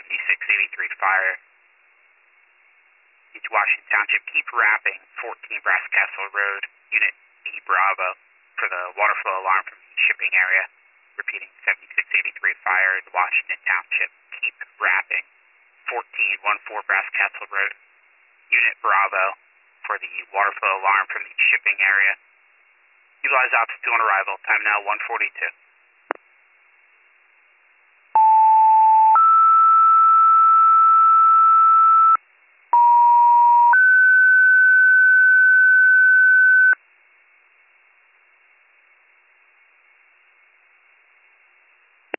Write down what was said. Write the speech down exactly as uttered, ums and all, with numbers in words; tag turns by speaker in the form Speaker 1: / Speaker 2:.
Speaker 1: seventy-six eighty-three fire. East Washington Township, keep wrapping fourteen Brass Castle Road, Unit B Bravo, for the water flow alarm from the shipping area. Repeating, seventy-six eighty-three fire in Washington Township, keep wrapping fourteen fourteen Brass Castle Road, Unit Bravo, for the water flow alarm from the shipping area. Utilize ops two on arrival, time now one forty-two.